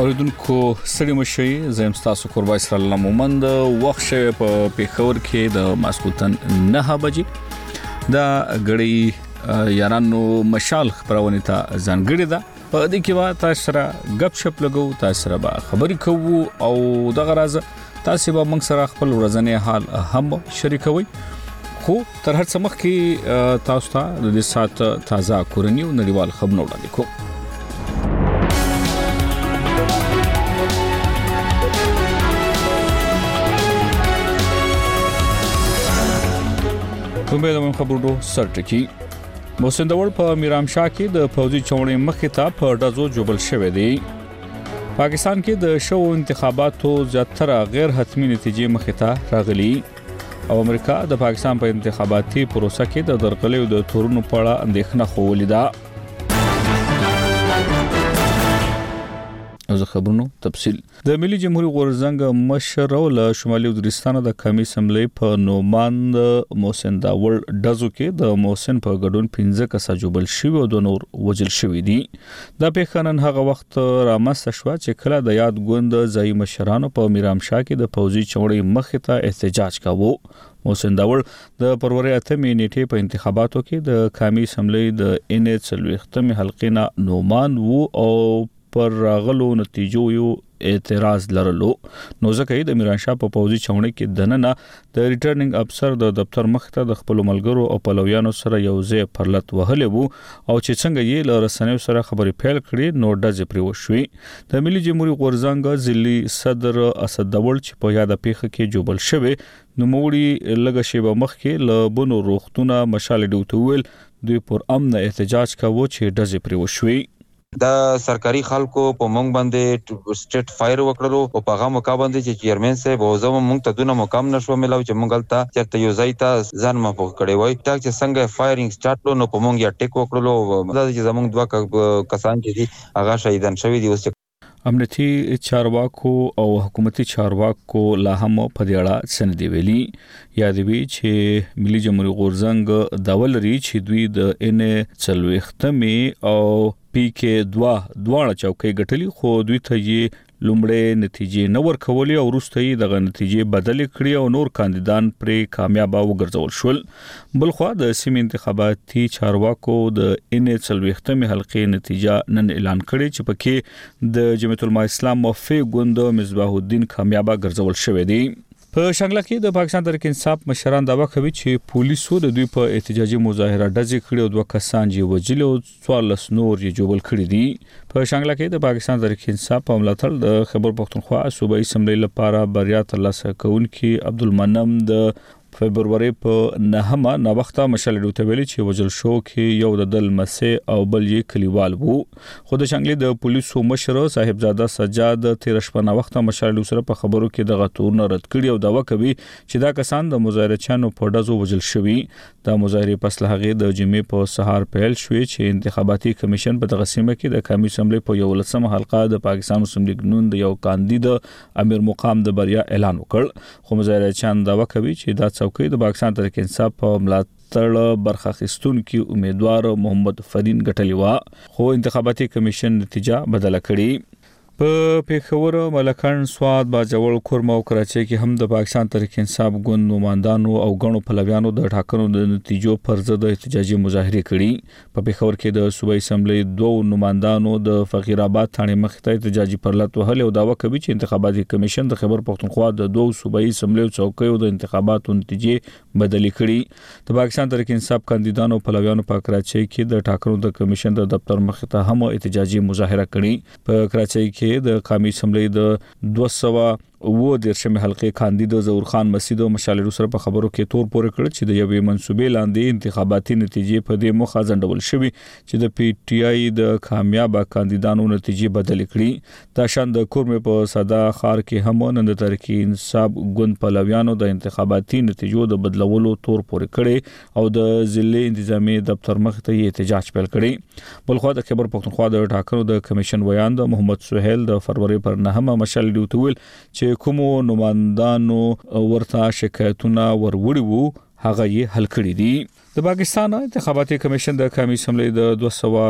اوریدونکو ستړي مشي زم تاسو قربای سره الله مومند وخت شوه په پیښور کې د ماسکوتن 9 بجې دا غړي یارانو مشال خبرونه ته ځانګړي ده په دې کې وا تاسو سره غپ شپ لګو تاسو سره به خبري کوو او دغه راز تاسو به موږ سره خپل ورځنی حال هم شریکوي خو تر هر څه مخکې تاسو ته د دې سات تازه کورنی او نړیوال خبرونه وړاندې کوم کومه د خبرونو سرټکی موسندول په میرامشاه کې د فوجي چوڼې مخې ته په ډزو جوړل شوې دي پاکستان کې د شو انتخاباتو زیاتره غیر حتمی نتیجې مخې ته راغلي او امریکا د پاکستان په انتخاباتي پروسه کې د درغلې د تورونو په اړه اندېښنه خولې ده از خبرونو تفصیل د ملي جمهوریت غورزنګ مشر او له شمالي وزیرستان د قومي اسمبلی په نوماند موسنداول دزو کې د موسن په ګډون 15 کسه جوړل شوی او د نور وجل شوی دي د پیښنن هغه وخت رامسته شو چې کله د یاد ګوند ځای مشرانو په میرامشاه کې د فوجي چوڼې مخې ته احتجاج کاوه موسنداول د پروري اتمې نیټه په انتخاباتو کې د قومي اسمبلی د ان ایچ ختمي حلقې نه نومان وو او پر راغلو نتیجو یو اعتراض لرلو نو ځکه د میرانشاه په فوجي چوڼې کې دننه د ریټرنینګ افسر د دفتر مخ ته د خپل ملګرو او پلویانو سره یو ځای پرلط وهلې وو او چې څنګه یې له رسنیو سره خبرې پیل کړې نو ډز پرې وشوي د ملي جمهوریت غورزنګ ضلعي صدر اسد دول چې په یاد پیښه کې جوړل شوی نو موړي لږه شیبه مخ کې له بونو روختونه مشال ډوتول دوی پر امن احتجاج کاوه چې ډز پرې وشوي دا سرکاري خلکو په مونږ باندې سټیټ فایر وکړلو او په هغه موقع باندې چې چیرمن صاحب او زموږ مونږ ته دونه مقام نشو ملاو چې مونږ ته چرته یو ځای ته ځان مفوق کړي وای تا چې څنګه فایرینګ سٹارټ نو په مونږ یې ټیک وکړلو دا چې زموږ دوه کسان چې دي هغه شهیدان شوی دي اوس امنیتي چارواکو او حکومتي چارواکو لا هم په دې اړه سندې ویلي یادوي چې ملي جمهوریت غورزنګ داول ری چې دوی د ان چلوختمي او پی کې دواړه چوکۍ ګټلي خو دوی ته یې لومړی نتیجې نه ورکولې او وروسته یې دغه نتیجې بدل کړې او نور کاندیدان پرې کامیاب وګرځول شول بلخو د سیمې انتخاباتي چارواکو د ان ایچ ختمي حلقې نتیجه نن اعلان کړې چې پکې د جمعیت العلماء اسلام موفق ګوند مصباح الدین کامیاب ګرځول شوی دی په شانګله کې د پاکستان تحریک انصاف مشران داوا کوي چې پولیسو د دوی په احتجاجي مظاهره ډزې کړې او دوه کسان یې وژل او 14 نور یې جوړل کړي دي په شانګله کې د پاکستان تحریک انصاف په ملاتړ د خیبر پختونخوا صوبایي اسمبلی لپاره بریا ترلاسه کوونکي عبدالمنم د فبرवरी په 9مه نا وخته مشال ډوتویلی چې وجل شو کې یو د دل مسه او بل یې کلیوال وو خو د شانګلي د پولیسو مشر صاحبزاده سجاد 13 په وخته مشال سره په خبرو کې د غتور نه رد کړي او داوا کوي چې دا کسان د مظاهره چانو په ډزو وجل شوی د مظاهره پس لهغه د جمعې په سهار پیل شوې چې انتخاباتي کمیشن په تقسیمه کې د قومي اسمبلی په 11مه حلقه د پاکستان مسلم لیگ نون د یو کاندید امیر مقام د بریا اعلان وکړ خو مظاهره چان داوا کوي چې دا څوکۍ د پاکستان تحریک انصاف په ملاتړ برخه اخیستونکو امیدوار محمد فرین ګټلی و خو انتخاباتي کمیشن نتیجه بدله کړي په پیښور ملکان سواد باجوړ کورما او کراچي کې هم د پاکستان تحریک انصاف ګوند نوماندانو او غنو پلویانو د ټاکنو د نتیجو پر ضد احتجاجي مظاهره کړي په پیښور کې د صوبایي اسمبلی دوه نوماندانو د فقیر آباد ثاني مخ ته احتجاجي پرلط وهل او داوا کوي چې انتخاباتي کمیشن د خیبر پختونخوا د دوه صوبایي اسمبلی چوکیو د انتخاباتو نتیجې بدلې کړي د پاکستان تحریک انصاف کاندیدانو پلویانو په کراچي کې د ټاکنو د کمیشن د دفتر مخ ته هم احتجاجي مظاهره کړي په کراچي کې د قومي اسمبلی د 200 حلقې کاندید ظهور خان مسعود او مشال سره په خبرو کې تور پورې کړ چې د یوې منسوبې لاندې انتخاباتي نتیجې په دې مخه ځندول شوی چې د پی ټی آی د کامیاب کاندیدانو نتیجې بدل کړي دا شان د کورمه په صدا خار کې هم نن د تحریک انصاف ګوند پلویانو د انتخاباتي نتیجو د بدلولو تور پورې کړي او د ضلع انتظامی دفتر مخ ته احتجاج پیل کړي بلخو د خیبر پختونخوا د ټاکنو د کمیشن ویان د محمد سہیل د فروری پر 9مه مشال ډوتول چې کومو نوماندانو ورته شکایتونه وروړي وو هغه یې حل کړی دي د پاکستان انتخاباتي کمیشن د قومي اسمبلی د 200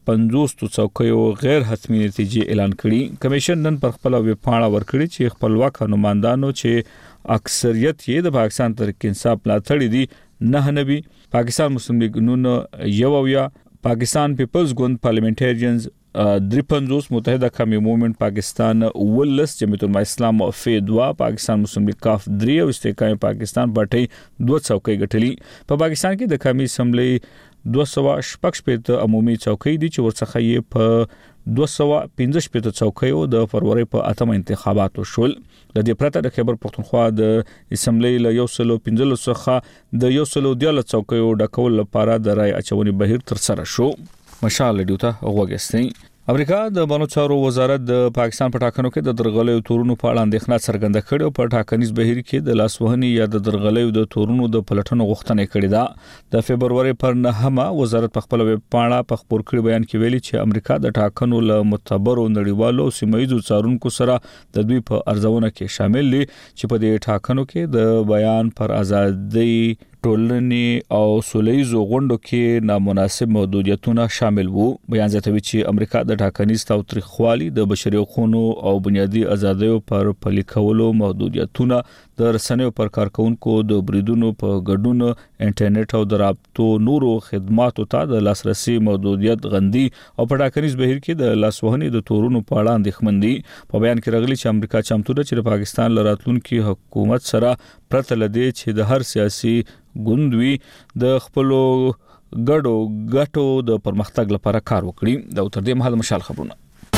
50 څوکیو غیر حتمی نتیجې اعلان کړي. کمیشن نن پر خپل ویب پاڼه ورکړي چې خپلواک نمائندانو چې اکثریت یې د پاکستان تحریک انصاف ملاتړي دي نه نبي پاکستان مسلم لیگ نون یو پاکستان پیپلز ګوند پارلیمنټریانز 53 متحده قومي موومېنټ پاکستان ولس جمعیت العلماء اسلام فیدوا پاکستان مسلم لیگ کاف 3 او استحکام پاکستان پټي 2 څوکۍ ګټلي. په پاکستان کې د قومي اسمبلی 215 عمومي څوکۍ دي چې ورڅخه یې په 215 څوکیو د فروری په اتم انتخاباتو شول. د دې پرته د خیبر پختونخوا د اسمبلی له 115 څخه د 114 څوکیو ډکول لپاره د رای اچونې بهیر تر سره شو. مشال ډیوټا وګستې. امریکا د بانو چارو وزارت د پاکستان په ټاکنو کې د درغلیو تورونو په اړه اندېښنه څرګنده کړې او په ټاکنیز بهیر کې د لاسوهنې یا د درغلیو د تورونو د پلټنو غوښتنه کړې ده. د فبرवरी پر 9 وزارت په خپل ویب پاڼه په خبر کړی بیان کې ویلي چې امریکا د ټاکنو له معتبرو نړیوالو سیمایي څارونکو سره د دوی په ارزونه کې شامل دي چې په دې ټاکنو کې د بیان پر ازادي ټولنې او سولېزو غونډو کې نامناسب محدودیتونه شامل وو. بیان زیاتوي چې امریکا د ټاکنیز تاوتریخوالي د بشري حقوقو او بنیادي آزادیو پر پلي کولو محدودیتونه د رسنیو پر کارکونکو د بریدونو په ګډون انټرنیټ او د رابطو نورو خدماتو ته د لاسرسي محدودیت غندي او په ټاکنیز بهیر کې د لاسوهنې د تورونو په اړه اندېښمن دي. په بیان کې راغلي چې امریکا چمتو ده چې د پاکستان لراتلونکي حکومت سره پرته لدی چې د هر سیاسي ګوندوي د خپلو ګټو د پرمختګ لپاره کار وکړي. دا تر دې مهال مشال خبرونه.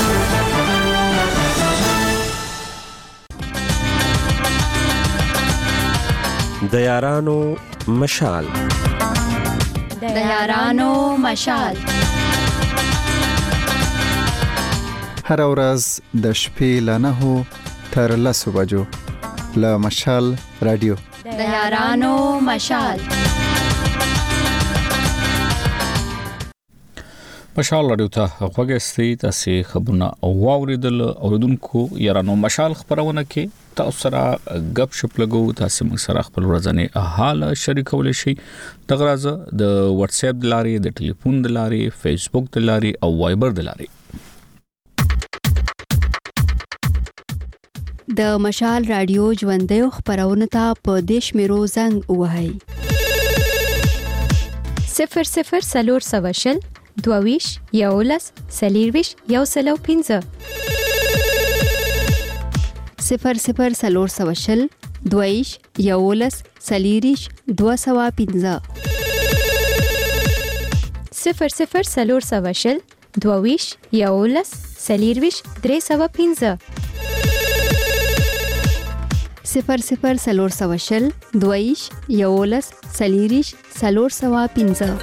د یارانو مشال. د یارانو مشال. هر ورځ د شپې له 9 تر 10 بجو له مشال رادیو. د یارانو مشال. مشال رادیو ته وګورئ تاسو خبرونه او واوریدل اوریدونکو یارانو مشال خبرونه کې تاسو سره غب شپ لګو. تاسو موږ سره خپل ورځنی حال شریکول شي. د غرض د واتس اپ د لارې د ټلیفون د لارې فیسبوک د لارې او وایبر د لارې. د مشال رادیو ژوندۍ خبرونه ته په دیش میرو زنګ وهاي 00 سواشل 22 یولس سلیرویش یو سلو 15 00 سواشل 22 یولس سلیریش 215 00 سواشل 22 یولس سلیرویش 315 00 سواشل 22 یولس سلیریش 315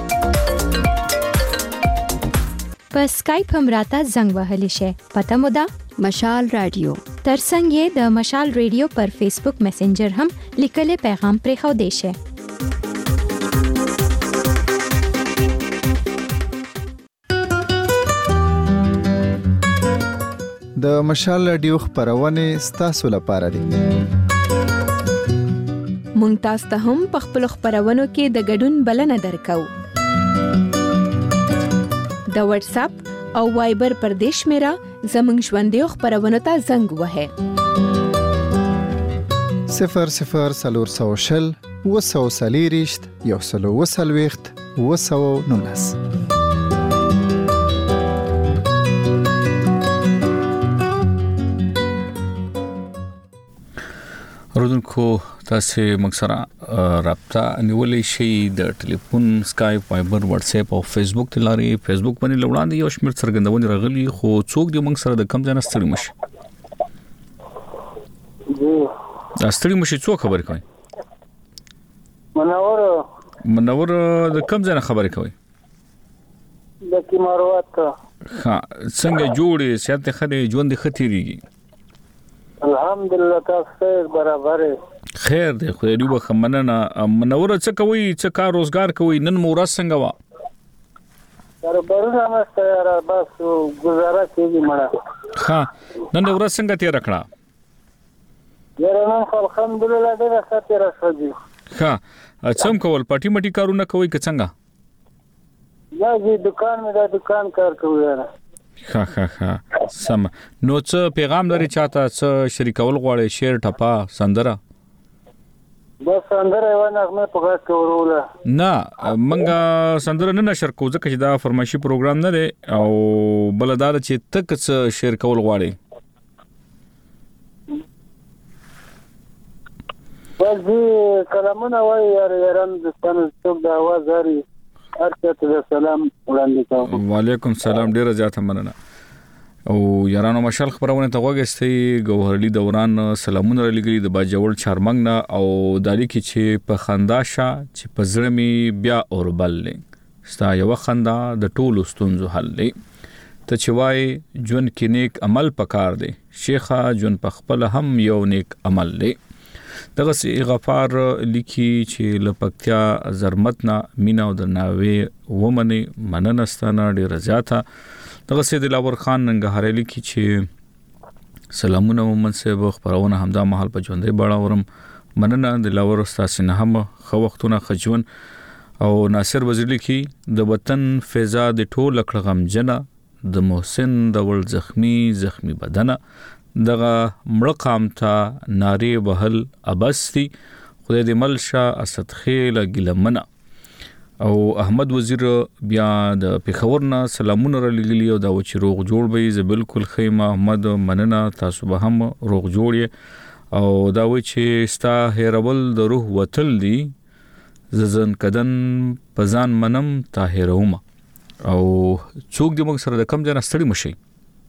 په اسکایپ هم راته زنګ وهلی شي. پته مو ده مشال رادیو. ترڅنګ یې د مشال رادیو پر فیسبوک میسنجر هم لیکلي پیغام پرې خو دی شي. د مشال رادیو خبرونه ستاسو لپاره دي. مونږ تاسو ته هم په خپل خبرونو کې د ګډون بلنه درکو. د واتس اپ او وایبر پر دیش میرا زمنګ ژوندۍ خبرونه ته زنګ وهه 00 وسوسلیریشت یو سلو وسلويخت وسو نونس. رودونکو تاسو موږ سره رابطه نیولې شي د ټلیفون اسکایپ وایبر واتس اپ او فیسبوک ته لاري. فیسبوک باندې لوړاندې یو شمېر څرګندونې راغلي خو څوک دې موږ سره د کم ځای نه ستړي مشي. دا ستړي مشي څوک خبرې کوي؟ منور د کم ځای نه خبرې کوي؟ د کیماروات. ها څنګه جوړې سیاست خدای ژوند ختیریږي؟ الحمدلله تاسو برابر خیر دی خو دې وخت مننه. منور څه کوي څه کار روزګار کوي نن مورا څنګه وا؟ برابر نامسته یاره بس گزاره کوي مړه. ها نن ورځ څنګه تیر کړه؟ یاره نن الحمدلله ډېر ښه تیر شو. ها څم کول پټی مټی کارونه کوي که څنګه؟ دا چې دکان مې دا دکان کار کوي یاره. ها سم. نو څه پیغام لري چاته څه شریکول غواړي شعر ټپا سندره؟ بس سندره یو نغمه په غاښ کې وروله. نه منګه سندره نه نشر کو ځکه چې دا فرمایشي پروګرام نه دی او بل دا چې تک څه شعر کول غواړي. بس دې کلامونه وایي یاران د ستانه څوک د आवाज لري هر څه سلام وړاندې کوم. وعلیکم سلام ډیره زیاته مننه. او یارانو مشال خبرونه ته وګستې ګوهرلی دوران سلامونه لګري د باجوړ چارمنګ نه او دالي کې چې په خنداشه چې په زړه می بیا اوربل لې ستا یو خندا د ټولو ستونزو حل لې ته چې وای جون کې نیک عمل پکار دی شیخه جون په خپل هم یو نیک عمل لې دغه سی غفار لیکي چې لپکتیا زرمتنا مینا او د ناوې ومني مننستانه ډیر زیاته دغه سي دلاور خان ننګهاري لیکي چې سلامونه محمد صاحب خبرونه همدا محل په ژوندې باړاورم مننه دلاور استاد نه هم خو وختونه خجون او ناصر وزیر لیکي د وطن فضا د ټول کړغم جنا د محسن د ول زخمی بدنه دغه مړ قام ته ناری وهل ابستی خدای دې ملشا اسد خیل ګلمنه او احمد وزیر بیا د پیښورنا سلامونه را لګلی او دا و چې روغ جوړ به ز بالکل خیمه احمد مننه تاسو به هم روغ جوړی او دا و چې ستا هیرول د روح وتل دی ززن کدن پزان منم طاهروم او څوک دې موږ سره د کم ځای ستړي مشي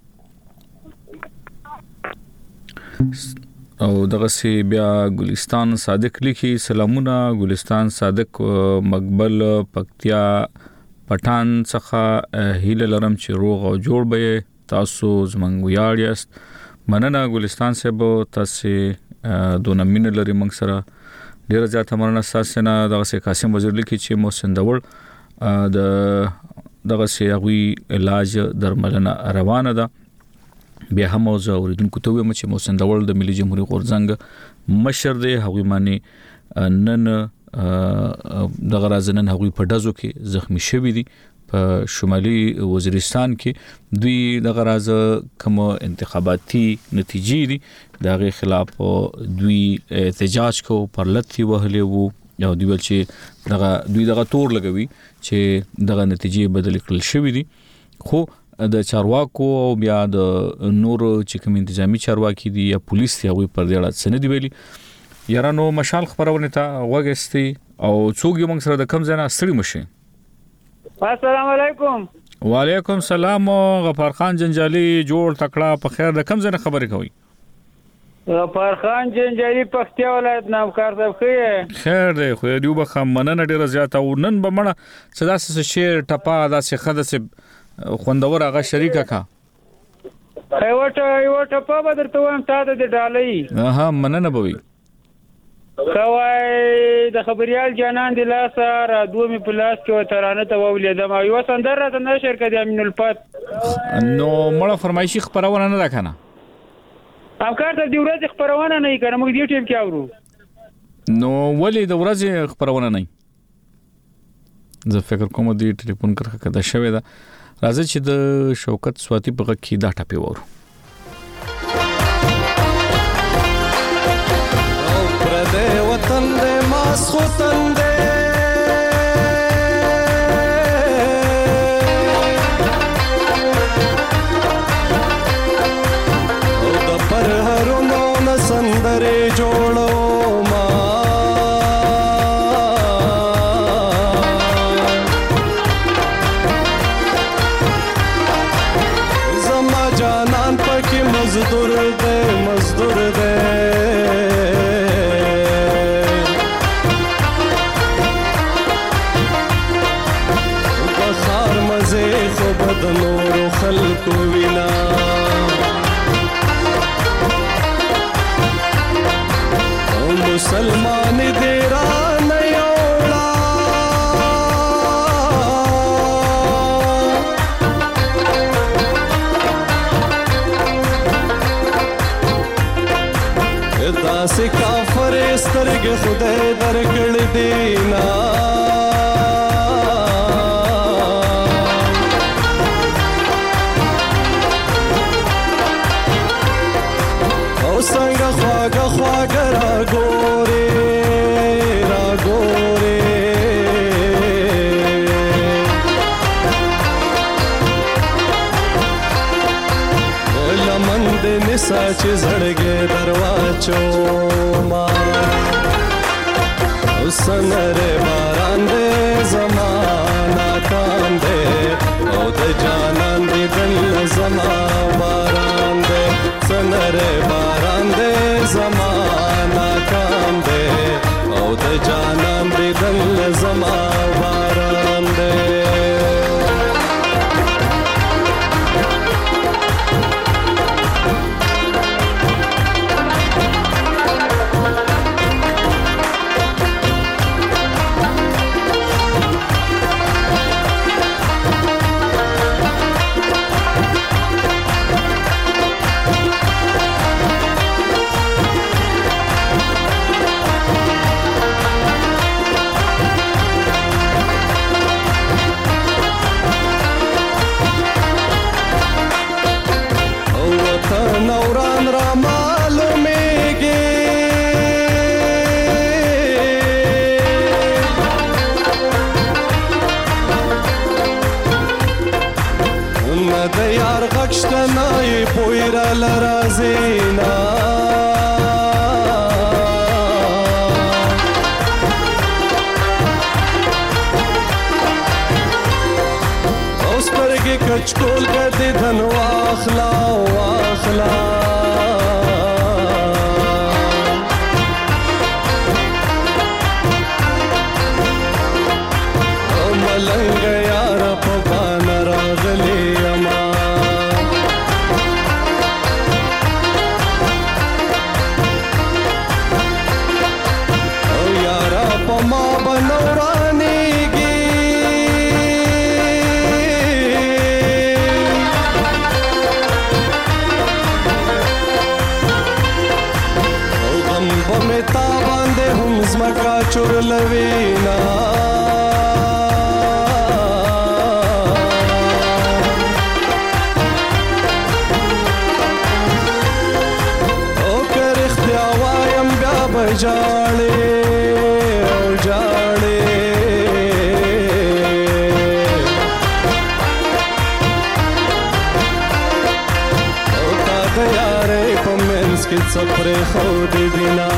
او دغه سی بیا ګلستان صادق لیکي سلامونه ګلستان صادق مقبل پکتیا پټان څخه هیله لرم چې روغ او جوړ به تاسو زمنګ ویاړیاست مننه ګلستان صاحب تاسو دونه مين لري موږ سره ډیر زیاته مننه تاسو نه دغه سی قاسم وزیر لیکي چې محسن دور د دغه سی غوي علاج درملنه روانه ده بیا هم اوس اوریدونکو ته وایم چې محسن دول د ملي جمهوریت غورځنګ مشر دی هغوی معنی نن د غرازنن هغوی په دزو کې زخمی شوی دي په شمالي وزیرستان کې دوی د غراز کوم انتخاباتي نتیجې دي دغه خلاف دوی احتجاج کو پر لتی وهلې وو یو دی ول چې دوی دغه تور لګوي چې دغه نتیجې بدل کړل شوې دي خو د چارواکو او بیا د نور چې کوم انتظامی چارواکي دي یا پولیس دی هغه پر دې اړه سند ویلي یارانو مشال خبرونه ته وګستي او څوک یې موږ سره د کم ځای نه ستړي مشي. السلام علیکم. وعلیکم سلام غفار خان جنجالي جوړ تکړه په خیر د کم ځای نه خبرې کوي. غفار خان جنجالي پکتیا ولایت نامکار صاحب خیر دی خو دیو به مننه ډیره زیاته او نن به مړه صدا سه شعر ټپا دا سه خده سه خوندور هغه شریکه کا یو ټپا به درته وایم تا د ډالۍ ها مننه بوي کوي د خبريال جانان د لاس را دومې پلاس کې ترانه ته ولیدم یو سندره ته نشر کړي امین الفات نو مړه فرمایشي خبرونه نه راکنه امکار ته دی ورځ خبرونه نه کړم موږ دې ټیم کې اورو نو ولې د ورځ خبرونه نه زه فکر کوم دې ټلیفون کرخه کده شوی دا راځي چې د شوکت سواتی په کې دا ټاپي وورو او پر دې وطن دې ماس وطن دې او د پر هرونو نسندرې جوړو مزدور دے بخار مزے خوب د نور خلق وینا او مسلمان دیرا نیوڑا داسې کافر سترګې خدای درکړ دینا نیسا چې زړګې درواچو ما سنره باران دې زمانہ کام دې او د جانان دې دل زما باران دې سنره باران دې زمانہ کام دې او د جانان دې دل زما باران دې نوران را معلومیږي نه د یار غږ شته نه یې بوی راله راځي نه او سترګې کچکول کړې دن واخلا واخلا او ملنګ یار په باندې راغلی اما او یار په ما بنورانیږي تا باندې هم زمکا چورلوینا او که رښتیا وایم بیا به ژاړې او ژاړې او تا د یارۍ په منځ کې څه پرېښودې دینه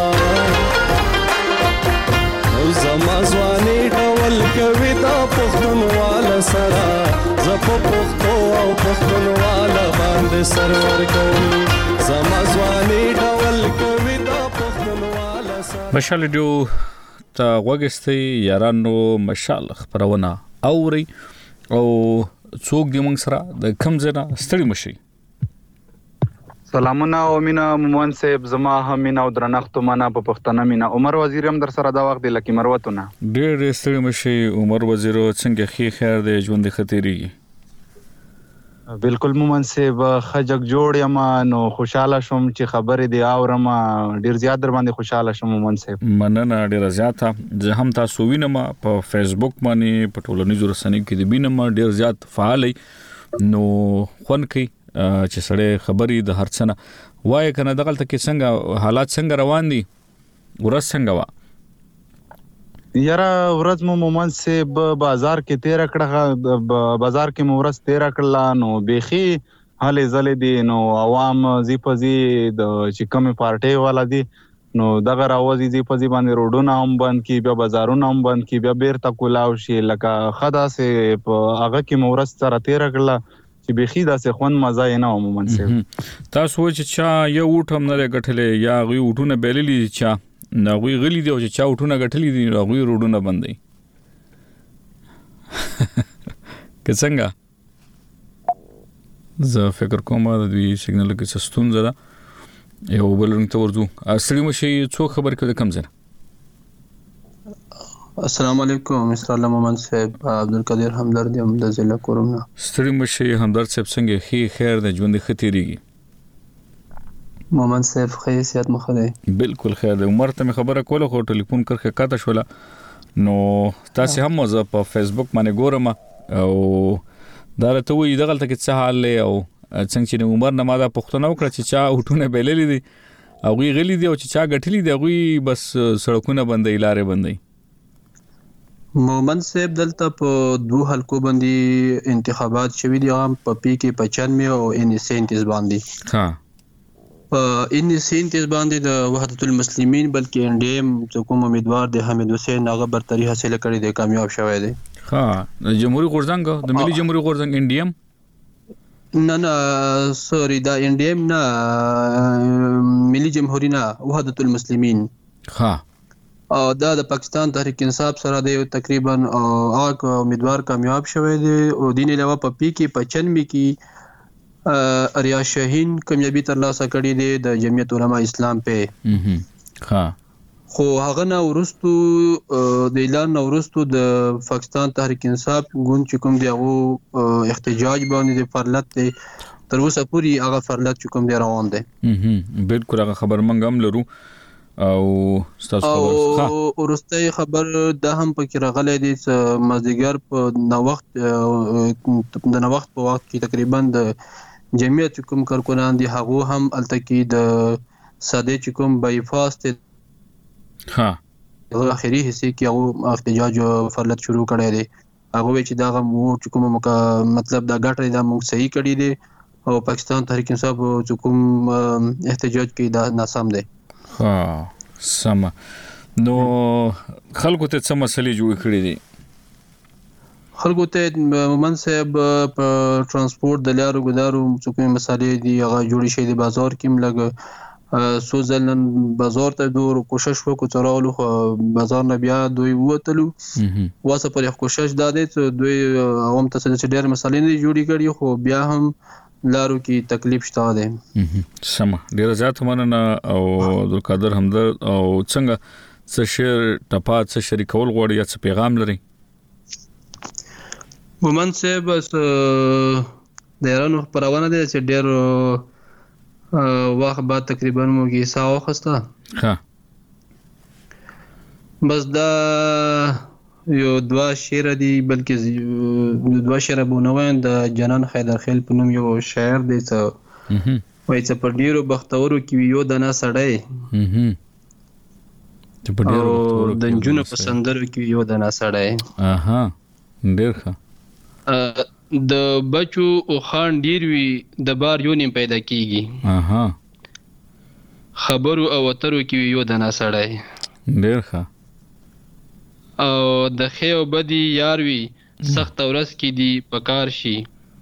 زما ځواني ډول کوي دا پښتونواله سره زه په پښتو او پښتونواله باندې سرور کوي زما ځواني ډول کوي دا پښتونواله سره مشال ډیو ته وګستي یارانو مشال خبرونه اوري او څوک دې موږ سره د کم ځنا ستړي مشي سلامونه او مینا مومن صاحب زما هم مینا او درنښت منه په پښتنه مینا عمر وزیر هم در سره دا وخت د لکی مروتونه ډېر ستړي مشي عمر وزیر څنګه خیر دې ژوند خطرېږي بالکل مومن صاحب خجک جوړ یم نو خوشاله شوم چې خبرې دی اورم ډیر زیات در باندې خوشاله شوم مومن صاحب مننه ډیر زیاته زه هم تاسو وینم په فیسبوک باندې په ټولنیزو رسنیو کې د بینم ډیر زیات فعال نو خون کوي چې سړی خبرې د هرڅنه وای کنه دغلت کې څنګه حالات څنګه روان دي ورځ څنګه وا یاره ورځ مو مومن صاحب بازار کې تیر کړه بازار کې مو ورځ تیر کړه نو بيخي هلې زلې دي نو عوام زی پزي د چې کومه پارټي والا دي نو دغه راوځي زی پزي باندې روډونه هم بند کی بیا بازارونه هم بند کی بیا بیرته کولاو شي لکه خدا سه هغه کې مو ورځ سره تیر کړه چې بيخي داسې خون مزه نه عموما صاحب تاسو چې چا یو وټم نه غټلې یا غوي وټونه بیللی چا نغوی غلی دی او چې چا وټونه غټلی دي غوي روډونه بندي که څنګه زه فکر کوم د دې سیګنل کې سستون زده یو بلنګ ته ورځو اصلي مشي څو خبر کړه کم زنه السلام علیکم مستر الله محمد صاحب عبدالقدیر همدرد هم د ضلع کورونا ستړي مشي همدرد صاحب څنګه خیر د ژوند خطرېږي محمد صاحب خیر سیادت مخه دی بالکل خیر دی عمر ته خبره کوله خو ټلیفون کرخه کاته شوله نو تاسو هم مزه په فیسبوک باندې ګورم او دا ته وی دغلت کې څه حال له او څنګه چې عمر نه ماده پښتنه وکړه چې چا وټونه بیللې دي او غي غلي دي او چې چا غټلې دي غوي بس سړکونه بندې لارې بندې محمد صاحب دلته په دوه حلقو باندې انتخابات شوي دي هم په پی کې 95 او ان سنتز باندې ها ان سینتیز باندې د وحدت المسلمین بلکې انډیم کوم امیدوار د حمید حسین هغه برتری حاصل کړي دی کامیاب شوی دی جمهوریت غورځنګ د ملي جمهوریت غورځنګ انډیم نه سوري دا انډیم نه ملي جمهوریت نه وحدت المسلمین او دا د پاکستان تحریک انصاف سره دی تقریبا هغه امیدوار کامیاب شوی دی او دین علاوه په پی کې 95 کې ریاض شاهین کامیابی ترلاسه کړې دی د جمعیت علما اسلام په خو هغه نه ورستو د اعلان نه ورستو د پاکستان تحریک انصاف ګوند چې کوم دی هغه احتجاج باندې فرلت دی تر اوسه پوری هغه فرلت چې کوم دی روان دی بالکل هغه خبر منګ هم لرو او تاسو خبر ورسته خبر د هم پکې راغلی دی چې مازدیګر په نو وخت د نو وخت په وخت کې تقریبا د جمعیت کوم کارکنان دي هغه هم التکی د ساده چې کوم بایپاس ته اخري حصے کې هغه احتجاج فرلت شروع کړی دی هغه چې دا مو چې کوم مطلب دا ګټه دا موږ صحیح کړی دی او پاکستان تحریک انصاف چې کوم احتجاج کوي دا ناسم دی سم نو خلکو ته څه مسلې جوړ کړې دي خلکو ته مومن صاحب په ترانسپورت د لارو ګدارو څه کوم مسالې دي هغه جوړې شي د بازار کې ملګ سوزلن بازار ته دور کوشش وکړو ترالو خو بازار نه بیا دوی وتلو واسه پر کوشش داده چې دوی عوام ته څه ډېر مسالې نه جوړې کړي خو بیا هم لارو کې تکلیف شته ده سم ډیر زیات مننه او عبدالقادر همدرد او څنګه څه شیر ټپات څه شریکول غواړي یا څه پیغام لري مومن صاحب د ایران پرونه ده چې ډیر وخت بعد تقریبا موږ یې ساو خسته بس دا یو دوا شعر دی بلکې دوا شعر بونوان د جنان حیدرخیل په نوم یو شاعر دی چې وایي چې په ډیرو بختورو کې یو دنا سړی او د جنونو په سندرو کې یو دنا سړی ډیر ښه د بچو او خان ډیر وی د بار یو نیم پیدا کیږي خبرو او اترو کې یو دنا سړی ډیر ښه او د خیو بدی یار وی سخت ورځ کې دی پکار شي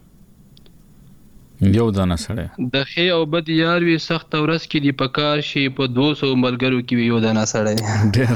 یو دانه سړی د خیو بدی یار وی سخت ورځ کې دی پکار شي په 200 ملګرو کې یو دانه سړی ډیر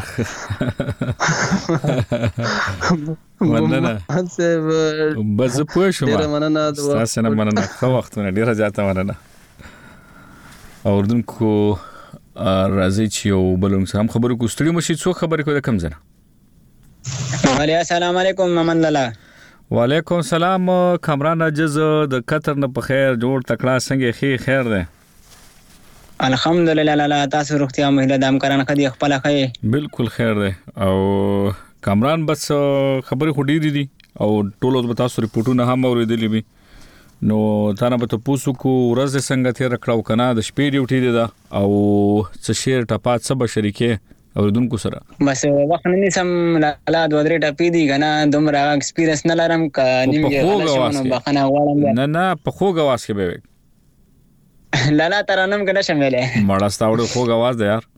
مننه بس پوه شوم ډیر مننه تاسو نه مننه خو وختونه ډیر زیاته مننه اوردونکو راځي چې یو بلوم سلام خبرو کو ستړي مشي څو خبرې کو د کم زنه وعلیکم السلام علیکم محمد لالا وعلیکم السلام کامران عجز د قطر نه په خیر جوړ تکړه څنګه خیر ده الحمدلله لالا تاسو روغتیا مهله د همکارانو خدي خپل خیر بالکل خیر ده او کامران بس خبرې خو ډېری دي او ټول د تاسو ریپورتونه هم اوریدلې بي نو تاسو به تاسو کو ورځ څنګه تیر کړو کنه د شپې ډیوټي ده او څه شیر ټپات سب شریکه اوردونکو سره بس وخت نه سم لالا د ودرې ټپې دي کنه دومره ایکسپیرینس نه لرم ک نیمګه غلشمنو بخنه غواړم نه په خوږ आवाज کې به لالا ترانم کنه شمله مړاستاوړ خوږ आवाज ده یار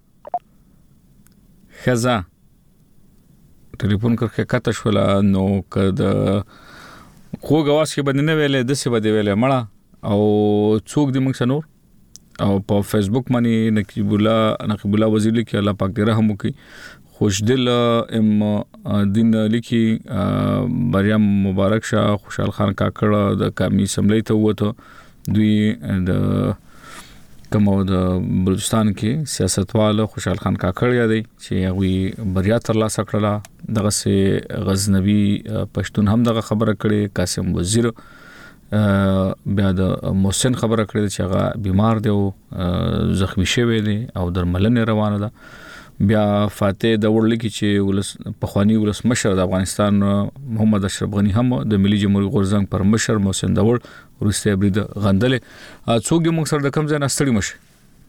خزا ټلیفون کړه کته شولا نو کده خوږ आवाज کې باندې ویلې د څه بده ویلې مړه او څوک دې موږ سنور او په فیسبوک باندې نقیب الله وزیر لیکي الله پاک دې رحم وکړي خوشدل ام دین لیکي مریم مبارک شاه خوشحال خان کاکړه د قومي اسمبلی ته وته دوی د کومو د بلوچستان کې سیاستوال خوشحال خان کاکړ یادي چې هغه بریا تر لاسه کړله دغه سه غزنوي پښتون هم دغه خبره کړي قاسم وزیر بیا د محسن خبره کړې چې هغه بیمار دی او زخمی شوی دی او درملنه روانه ده بیا فاتح د ورلکی چې پخوانی ولس مشر د افغانستان محمد اشرف غنی هم د ملي جمهوریت غورځنګ پر مشر محسن داور ورسته برید غندل څوک موږ سره د کم ځای نستړي مشه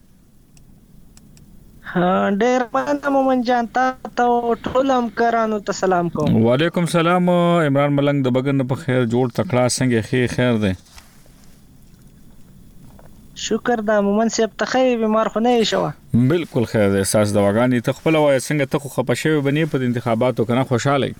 ډېر مننه مومن جان تاسو ټول همکارانو ته سلام کوم وعلیکم السلام عمران ملنګ د بګن په خیر جوړ تکړه څنګه خیر ده شکر دا مومن صاحب ته خیر بیمار خو نه شوه بالکل خیر ده احساس دواګانی ته خپل وای څنګه ته خو خپشه بنی په انتخاباتو کنه خوشاله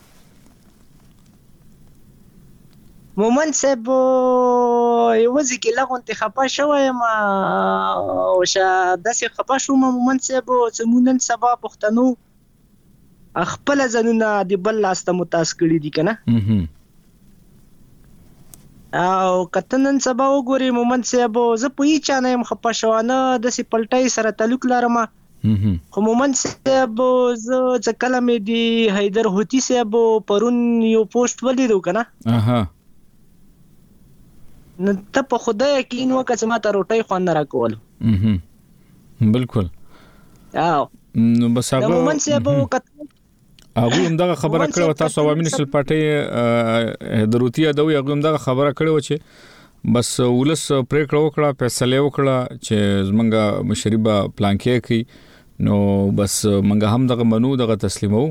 مومن صاحب یوازې کې لغون ته خپه شوی ما او داسې خپه شوم مومن صاحب زمونن سبا پښتنو خپل ځنونه د بل لاسته متاس کړی دي کنه او کتنن سبا وګوري مومن صاحب زه په هیڅ نه يم خپه شوانه د سي پلټای سره تعلق لرم خو مومن صاحب زه ځکه مې دی حیدر هوتی صاحب پرون یو پوسټ ولیدو کنه نو ته په خدای یقین وکړه چې ما ته روټۍ خوان نه راکول بالکل او نو بس هغه مومن صاحب هغه همدغه خبره کړو تاسو عوامي نسل پارټي دروتیا دوی هغه همدغه خبره کړو چې بس ولس پریکړه وکړه فیصله وکړه چې زمونږه مشربه پلان کې کی نو بس مونږه هم دغه منو دغه تسلیمو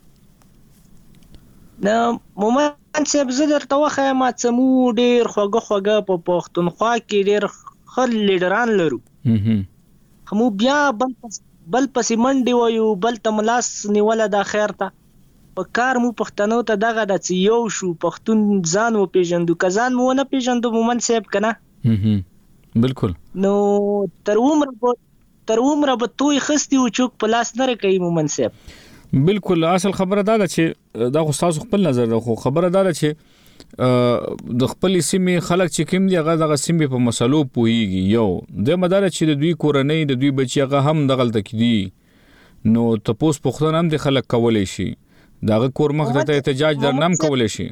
نو مومن صاحب زه درته وایم چې مو ډیر خوګه په پښتونخوا کې ډیر خل لیډران لرو همو بیا بل پسې منډي وایو بل تملاس نیوله د خیر ته په کار مو پښتنو ته دغه د یو شو پښتون ځان و پیژندو کزان مو نه پیژندو مومن صاحب کنه بالکل نو تر عمر به توي خستي او چوک پلاس نه کوي مومن صاحب بالکل اصل خبره دا چې دا خو تاسو خپل نظر ده خو خبره دا چې د خپل سیمې خلک چې کوم دی هغه د سیمې په مسلو پويږي یو د مدار چې د دوی کورنۍ د دوی بچي هغه هم دغلت کړي نو تاسو پښتون هم د خلک کولای شي داغه کورمخ ته احتجاج درنام کولای شي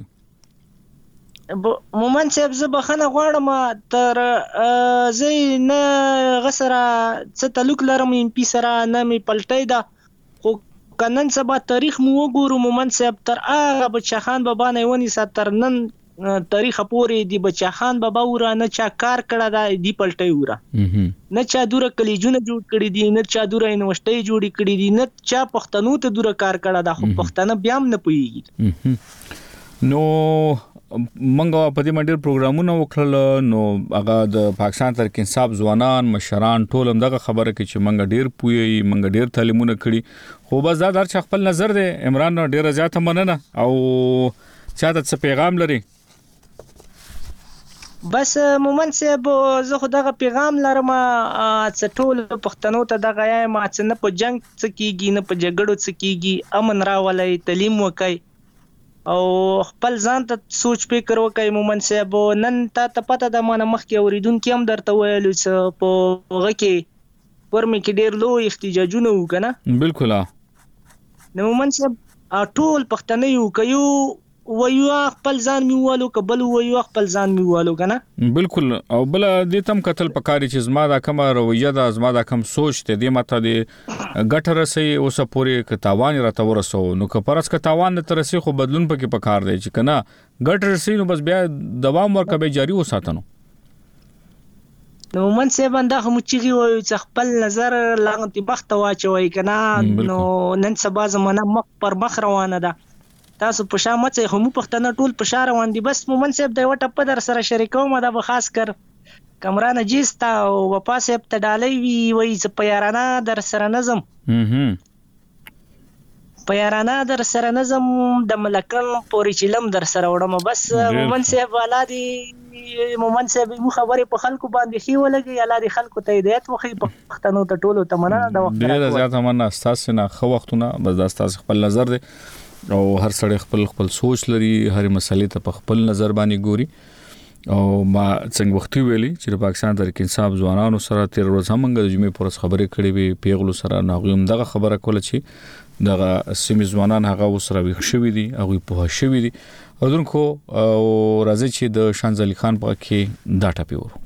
مومن صاحب زه بخنه غواړم تر زه نه غسره څه تعلق لرم ام پی سره نه می پلټای دا خو کنن سبا تاریخ مو وګورو مومن صاحب تر هغه بچا خان بابا نه ونی تر نن تاریخ پورې دی بچا خان بابا ور نه چا کار کړه دا دی پلټي ور نه چا دوره کلیجونه جوړ کړی دي نه چا دوره یونیورسيټي جوړ کړی دي نه چا پښتنو ته دوره کار کړه دا خو پښتنه بیا هم نه پويږي نو منګه په دې منډر پروګرامونه وکړل نو هغه د پاکستان ترک انصاف ځوانان مشران ټول هم دغه خبره کې چې منګه ډیر پوي منګه ډیر تعلیمونه کړي خو بس دا در خپل نظر دی عمران ډیر زیاته مننه او چاته څه پیغام لري بس مومن صاحب زه خو دغه پیغام لرم چې ټول پښتنو ته دغه یم چې نه په جنگ څه کیږي نه په جګړو څه کیږي امن راولي تعلیم وکړي او خپل ځان ته سوچ فکر وکړي مومن صاحب نن ته پته د مانه مخ کې اوریدونکو هم درته ویلو چې په هغه کې ورمه کې ډیر لوی احتجاجونه وکنه بالکل نو مومن صاحب ټول پښتنه یو کيو ویو خپل ځان میوالو کبل ویو خپل ځان میوالو کنه بالکل او بل دې تم قتل پکاري چې زما دا کوم رویه دا زما دا کوم سوچ ته دې ماته دې ګټر سي اوس پورې کتاوان راته ورسو نو کپرس کتاوان تر سي خو بدلون پکې پکار دی چې کنه ګټر سي نو بس بیا دوام ورکبه جاری وساتنو نو من سه بنده هم چیږي وای چې خپل نظر لاغتي بخت واچوي کنه نو نن سبا زمانہ مخ پر مخ روانه ده تاسو په شامت هم پښتنه ټول په شار روان دي بس مومن صاحب د وټه په در سره شریکوم دا به خاص کر کمرانه جستا او وپا صاحب ته ډالۍ وی چې پیارانه در سره نظم پیارانه در سره نظم د ملکن پوری چلم در سره وړم بس مومن صاحب والا دي مومن صاحب مو خبره په خلکو باندې خي ولګي الله دي خلکو ته هدایت وخی پښتنو ته ټولو ته مننه د وخت ډیر زیات مننه تاسو نه خو وختونه بس تاسو خپل نظر دي او هر سړی خپل سوچ لري هر مسلې ته په خپل نظر باندې ګوري او ما څنګه وخت ویلي چې پاکستان ترک انصاف ځوانانو سره تیر ورځ همغه د جمعې پورس خبرې کړې وي پیغلو سره ناغوم دغه خبره کوله چې دغه سیمې ځوانان هغه وسره وي شوې دي هغه په شوې دي او دونکو راځي چې د شانزلي خان په کې دا ټاپي ورو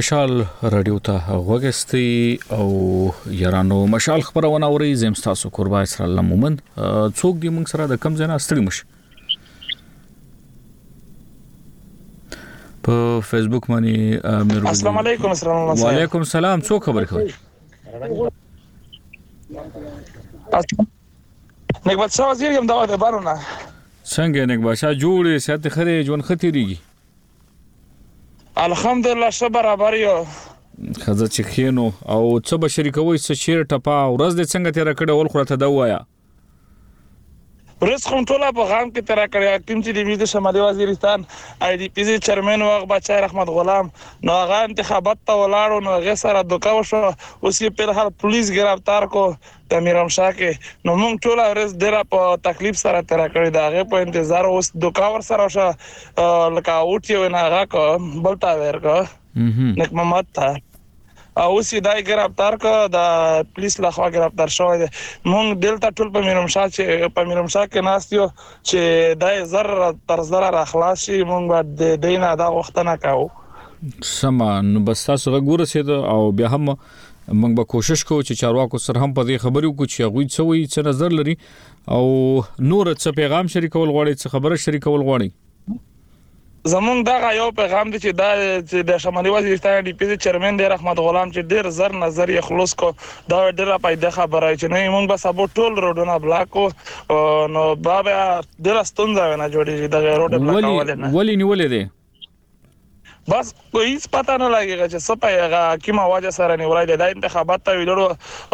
مشال رادیو ته وګستي او یارانو مشال خبرونه اوري زم تاسو قربا اسر الله مومن څوک دی موږ سره د کم ځای نه ستړي مش په فیسبوک باندې امیر السلام علیکم وعلیکم السلام څوک خبر کوي نګبت شاه وزیر یم دا بارونه څنګه نګبت جوړې سات خره جون خطرېږي الحمدلله ش برابر یو خزه چې خینو او څه بشری کوي څه شیر ټپا ورځ د څنګه تیر کړه ول خو ته دا وایا ورځ کوم ټوله په غام کې تیر کړه کوم چې د ویزه شمالي وزیرستان آی ډی پی چیرمن وغ بچای رحمت غلام نو هغه انتخابات ته ولاړو نو هغه سره دوکا وشو اوس یې په حال پولیس گرفتار کو د میرم شاه کې نو موږ ټول ورځ ډیره په تکلیف سره تیر کړی دا هغه په انتظار اوس دوکا ور سره شو لکه اوټیو نه هغه کو بلتا ورکو نک محمد تا او سی دای گرفتار کو د پولیس لخوا گرفتار شوی دی مونږ دلته ټول په میرم شاه کې ناستیو چې دای زر تر زر اخلاص شي مونږ د دینه دا وختنه کاو سمان بس تاسو غوړه سي او بیا هم موږ به کوشش کوو چې چارواکو سره هم په دې خبرو کو چې هغه څه نظر لري او نور څه پیغام شریکول غواړي څه خبره شریکول غواړي زمونږ دا یو پیغام دی چې د شمالي وزیرستان دی پی چیرمن دی رحمت غلام چې ډیر زر نظر یې خلاص کو دا ډیره پیدا خبره چې نه موږ به سبو ټول روډونه بلاکو نو بابا ډیر ستونزه نه جوړیږي د روډ بلاکول نه ولی نیولې دی بس هیڅ پتا نه لګیږي چې څه پیغه کیمه واجه سره نیولای دی د انتخابات ته ویلو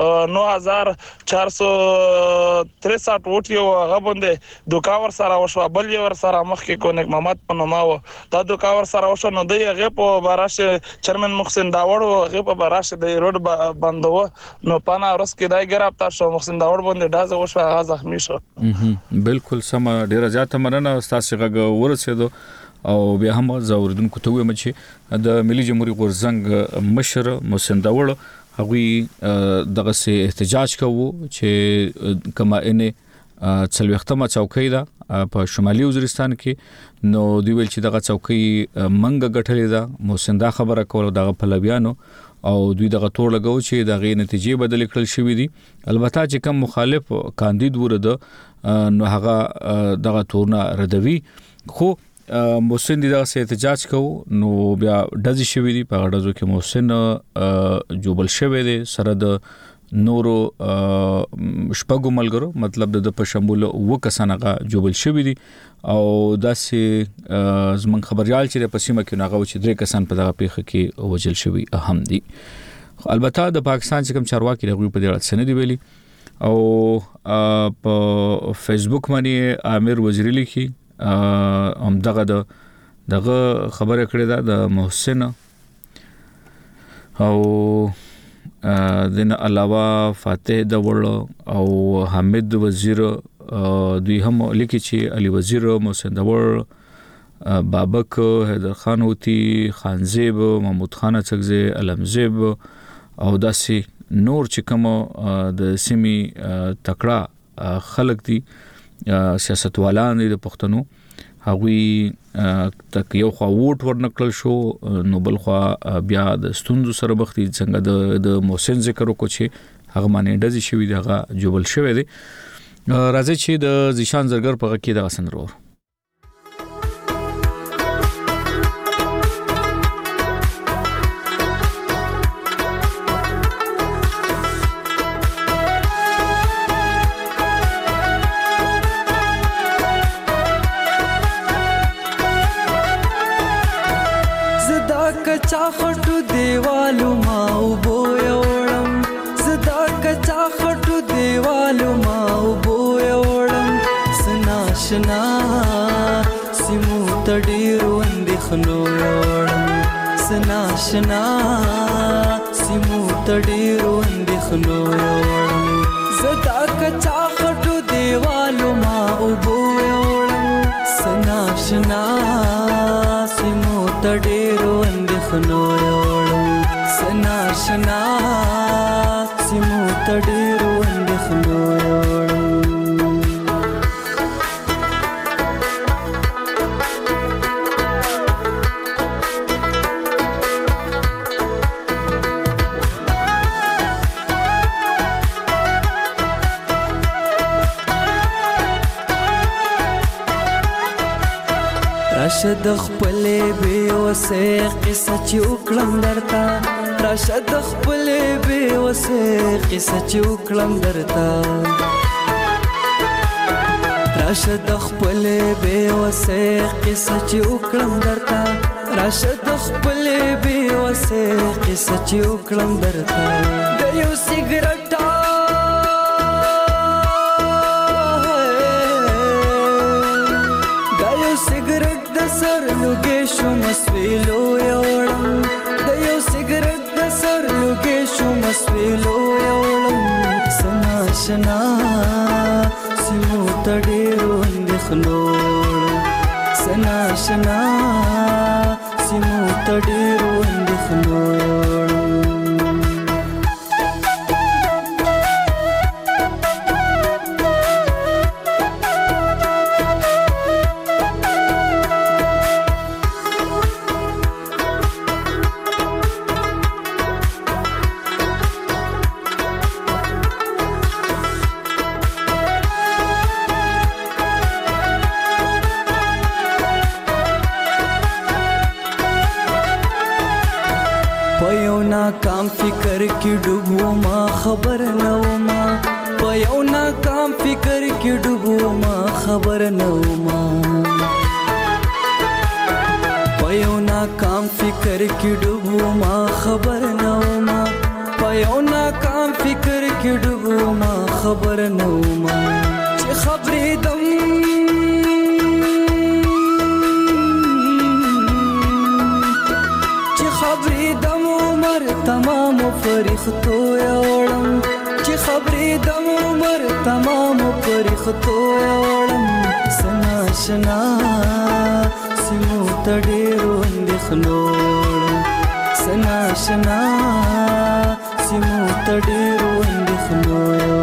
9463 ووټ یو غبوندې دوکاور سره وشو بل یو سره مخ کې کو نک محمد پنوماو دا دوکاور سره وشو نو دی هغه په براشه چیرمن محسن داوړ هغه په براشه د روډ بندو نو پانا ورس کې دای گرفتار شو محسن داوړ باندې دازه وشو هغه زخمی شو بالکل سم ډیر زیاته مننه تاسو غږ ورسېدو او بیا هم زوردونکو ته وایم چې د ملي جمهوریت غورزنګ مشر محسن داوړ هغه دغه سه احتجاج کوو چې کما انه څلوختمه چوکۍ ده په شمالي وزیرستان کې نو دی ویل چې دغه چوکۍ منګه غټلې ده محسن دا خبره کوله دغه پلویانو او دوی دغه تور لګاو چې دغه نتیجې بدل کړل شوې دي البته چې کوم مخالف کاندید ورده نو هغه دغه تورنا ردوي خو محسن دغه احتجاج کو نو بیا دځي شوی دی په غړزو کې محسن جوبل شوی دی سره د نورو شپږو ملګرو مطلب د په شمول وکسانغه جوبل شوی دی او داسې زمون خبريال چې په سیمه کې ناغه چې درې کسان په دغه پیخه کې وجل شوی اهم دي البته د پاکستان چې کوم چارواکي دغه په دې اړه سند ویلي او په فیسبوک باندې امیر وزیری لیکي هم دغه خبره کړې ده د محسن او دین علاوه فاتح داوړ او حمید وزیر دوی هم لیکي چې علي وزیر محسن داوړ بابک حیدر خان ہوتی خانزیب محمود خان څخه علمزیب او داسي نور چې کوم د سیمي تکړه خلک دي سیاستوالان د پښتنو هغوی تک یو خو ووټ ورنکړل شو نو بل خو بیا د ستونزو سره بختي څنګه د محسن ذکر وکړو چې هغه باندې دځي شوی دغه جوبل شوی دی راځي چې د ځشان زرګر په کې دغه سندرور کچا خټو دیوالو ما وبو یوړم زدا کچا خټو دیوالو ما وبو یوړم سناشنا سیمو تډیرو اندخنو یوړم سناشنا سیمو تډیرو اندخنو یوړم زدا کچا خټو دیوالو ما وبو یوړم سناشنا سیمو تډیرو خنو یوړم سناشنا سیمو تډیرو اندخنو یوړم راشد خپلې بې وسې قصه چې وکړم درته راشد خپلې بې وسې قصه چې وکړم درته راشد خپلې بې وسې قصه چې وکړم درته راشد خپلې بې وسې قصه چې وکړم درته د یو سیګریټ سیګریټ د سر لوګې شو مسویلو یوړم د یو سیګریټ د سر لوګې شو مسویلو یوړم سنا شنا سیمو تډیرو اندخنو سنا شنا سیمو تډیرو اندخنو ناکام فکر کی ډوبو ما خبر نو ما په یو ناکام فکر کی ډوبو ما خبر نو ما په یو ناکام فکر کی ډوبو ما خبر نو ما په یو ناکام فکر کی ډوبو ما خبر نو ما چې خبرې دم چې خبرې دم تمام فرښتو یوړم چې خبرې د عمر تمام فرښتو یوړم سنا شنا سیمو تډیرو اندخنو سنا شنا سیمو تډیرو اندخنو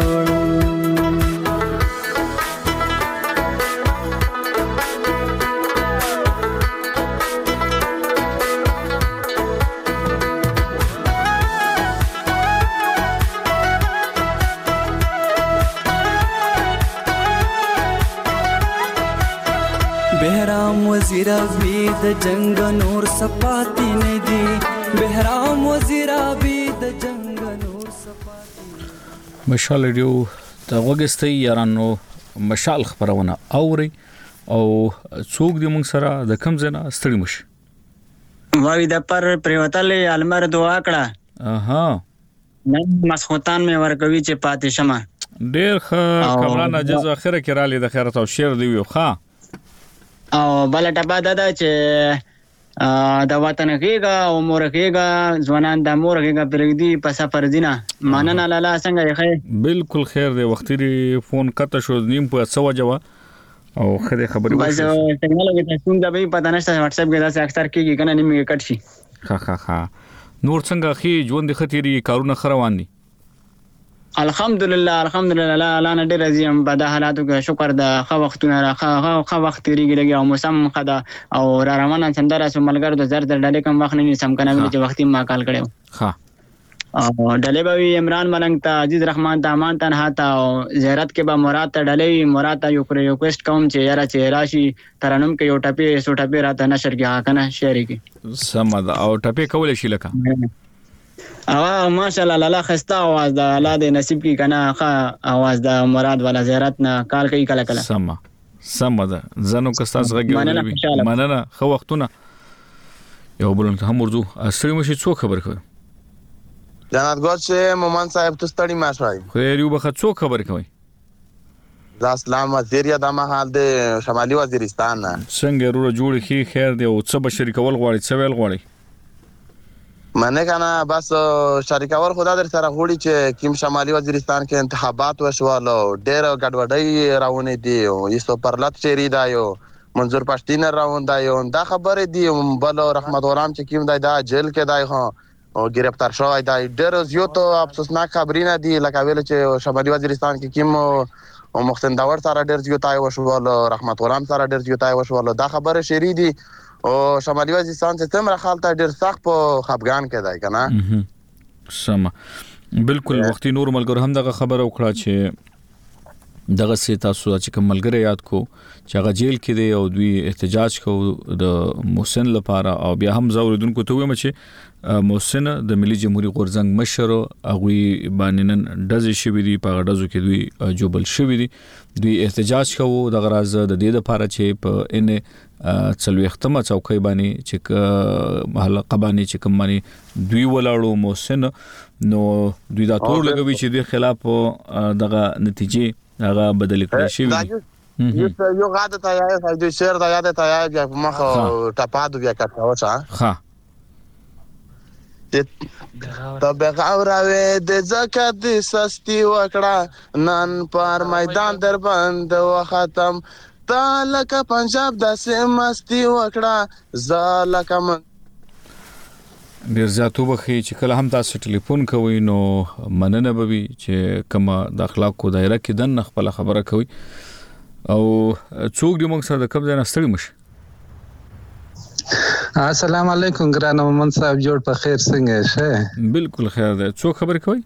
بهرام وزیر ابي د جنگ نور سپاتی نه دي بهرام وزیر ابي د جنگ نور سپاتی مشال ریډیو د وګستۍ یارانو مشال خبرونه اوري او څوک دی موږ سره د کم ځنا ستړي مش وای د پر پریوتلې المر دعا کړه اها نن مسخوتان مې ورکوي چې پاتې شمه ډېر خبرانه جز اخره کې را لید خیرت او شیر دی ښا او بل ټپه دا چې د وطن کېګه او مور کېګه ځوانان د مور کېګه پرېږدي په سفر دینه مننه لاله څنګه یې خیر بالکل خیر دی وختي فون کته شو نیم په 100 جواب او خدای خبرې بس ټیکنالوژي ته څنګه به پتا نشته واتس اپ کې دا اکثر کېږي کنه نیم کې کټ شي ها نور څنګه خي ژوند خطيري کارونه خروان دي الحمدلله الله نه ډیر عظیم په د حالاتو کې شکر د خو وختونه خو وخت ریږي او موسم خدا او را روانه چندره سملګر د زر ډلې کم وخت نه سم کنه چې وختي ما کال کړو ها او ډلې به عمران ملنګ ته عزیز رحمان ته امان تنها ته او زیارت کې به مراد ته ډلې مراد ته یو ریکوست کوم چې یاره چې راشي ترنم کې یو ټپي سو ټپي راته نشر کې کنه شعر کې سمد او ټپي کول شي لکه ماشاءالله لاله خسته आवाज د الله دې نصیب کی کنه ښه आवाज د مراد والا زیارت نه کال کوي کله سم ده زنو کستاس غږی مننه خو وختونه یو بلون ته هم ورځو اصلي مشي څو خبر کوي جناب ګوچ مومن صاحب تستړی ما شوي خیر یو بخښ څو خبر کوي د اسلام وزیر یا د محل د شمالي وزیرستان څنګه ورو جوړ کی خیر دی او څه بشری کول غواړي څه ویل غواړي منه کنه بس شریکاور خدا در سره غوړي چې کیم شمالي وزیرستان کې انتخابات وشوالو ډېر ګډوډي راونه دي او یسو پرلط شری دا یو منظور پښتين راون دا یو دا خبره دی بل رحمت اورام چې کیم دا جیل کې دای هو او گرفتار شوی دا ډېر زیات افسوسناک خبرونه دي لکه ویل چې شمالي وزیرستان کې کیم او محسن داور سره ډېر زیات وشوالو رحمت اورام سره ډېر زیات وشوالو دا خبره شری دي او شمالي وزیرستان چې څومره خالته ډېر سخت په خفګان کې دی کنه سم بالکل وختي نور ملګر هم دغه خبره وکړه چې دغه سي تاسو چې کوم ملګری یاد کو چې هغه جیل کې دی او دوی احتجاج کو د محسن لپاره او بیا هم زوردونکو ته وایم چې محسن د ملي جمهوریت غورځنګ مشر هغه باندې نن دزې شوی دی په غډزو کې دوی جوبل شوی دی دوی احتجاج کوو د غراز د دې لپاره چې په ان څلوختمه چوکۍ باندې چې حلقه باندې چې کوم باندې دوی ولاړو محسن نو دوی دا تور لګوي چې د خلاف دغه نتیجې هغه بدل کړی شي یو غاده ته یا د شهر ته یاد ته یا بیا مخ ټپادو بیا کاټاو ها ته بغاوراوي د زکات د سستي وکړه نن پر میدان در بند و ختم تا لکه پنجاب د سمستي وکړه زالکم ډیر زیاتو بخي چې کله هم تاسو ټلیفون کوئ نو مننه به چې کومه د اخلاقو دایره کې دن خپل خبره کوي او څوک دې موږ سره د کوم ځای نه ستړي مشه السلام علیکم ګران مومن صاحب جوړ په خیر څنګه شه بالکل خیر ده څوک خبر کوي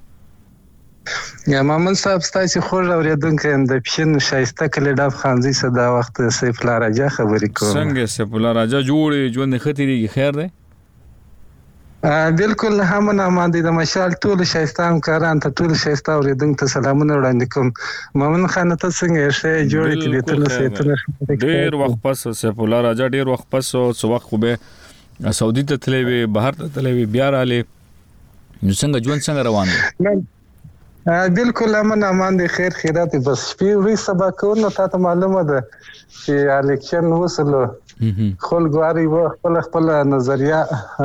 یا مومن صاحب ستاسو خوږ اوریدونکو د پښین شایسته کلی ډاف خانزي صدا وخت سیف الله راجا خبرې کوم څنګه سیف الله راجا جوړ ژوند خطرېږي خیر ده بالکل هم نه ماندې د مشال ټول شایستان کاران ته ټول شایسته اوریدونکو ته سلامونه وړاندې کوم مومن خان ته څنګه شه جوړ کړي ته سیتونه ډیر وخت پس سیف الله راجا ډیر وخت پس څو وخت خو به سعودي ته تللی وي بهر ته تللی وي بیا رااله نو څنګه ژوند څنګه روان دی بالکل امن امان دي خیر خیرات بس په سبا کو نو ته معلومه ده چې الیکشن وصلو خلګواري و خپل نظریه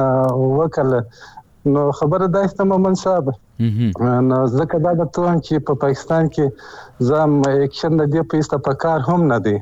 وکړه نو خبره ده چې مومن صاحب نو ځکه دا د توان چې په پاکستان کې زم اکشن د دې په استپکار هم نه دی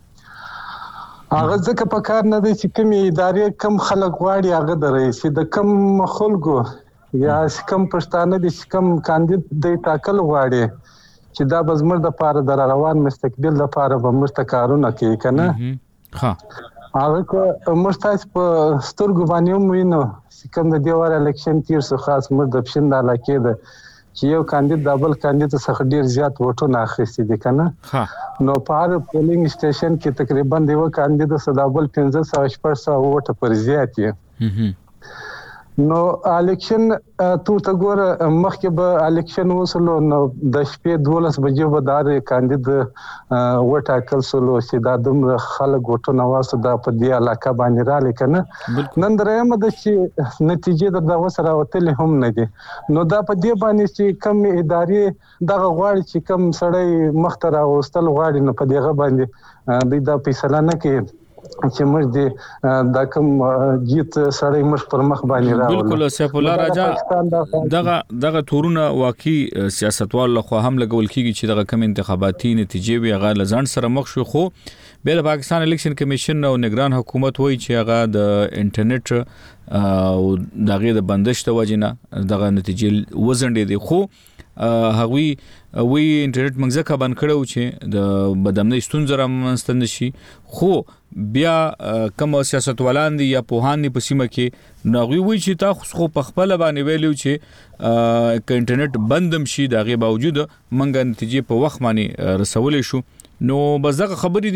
هغه ځکه په کار نه دی چې کوم ادارې کم خلک غواړي هغه درې چې د کم خلکو یا کم پښتانه دي چې کم کاندید د ټاکل غواړي چې دا بزمر د پاره در روان مستقبل د پاره به مستقارونه کوي کنه ها هغه کو مستاس په سترګو باندې وینو چې کوم د دیوار الیکشن تیر څو خاص مر د پښین د علاقې ده چې یو کاندید دبل کاندید څخه ډیر زیات وټونه اخیستي دي کنه نو په هر پولینګ سټیشن کې تقریبا دیو کاندید صدابل 1500 وټه پر زیات یې نو الیکشن ته ګوره مخکې به الیکشن وصلو نو د شپې 12 بجې به دار کاندید وټاکل سولو چې دا دومره خلک وټونه واسه د په دې علاقه باندې را لیکنه نن درېمه د چې نتیجې د وسره وتلې هم نه دي نو دا په دې باندې چې کم ادارې دغه غواړي چې کم سړی مختره اوستل غواړي نو په دغه باندې د فیصله نه کوي چې موږ دې دا کوم جیت سړی مش پر مخ باندې راوړل بالکل سیف الله راجا دغه تورونه واقعي سیاستوال له خو هم لګول کیږي چې دغه کم انتخاباتي نتیجې وي هغه لزان سره مخ شو خو بل پاکستان الیکشن کمیشن او نگران حکومت وایي چې هغه د انټرنیټ او دغه د بندش ته وجنه دغه نتیجې وزنډې دي خو هغوی وی انټرنیټ موږ ځکه بند کړو چې د بدامنۍ ستونزې رامنځته نشي خو بیا کوم سیاستوالان دي یا پوهان دي په سیمه کې نغوي وی چې تاسو خو په خپل باندې ویلو چې ک انټرنیټ بندم شي دغه باوجود منګ نتیجې په وخت باندې رسولې شو نو بس دغه خبرې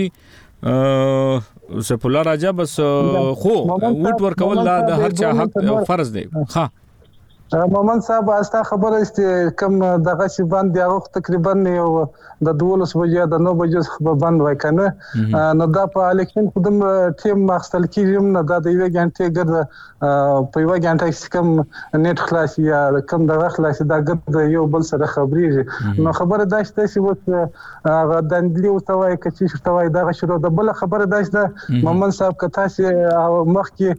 دي سیف الله راجا بس خو ووټ ورکول د هر چا حق فرض دی ها مومن صاحب استا خبره است کم دغه شی باندې هغه تقریبا یو د 12 بجې د 9 بجې په بند وای کنه نو دا په الیکشن خودم ټیم مخستل کیږم نه دا د یو غنټه ګرځ په یو غنټه کم نیټ خلاص یا کم دغه خلاص دا ګرځ یو بل سره خبرې نو خبره داشته چې وڅ غدندلی وتوای کچې شتوای دغه شروع د بل خبره داشته مومن صاحب کته چې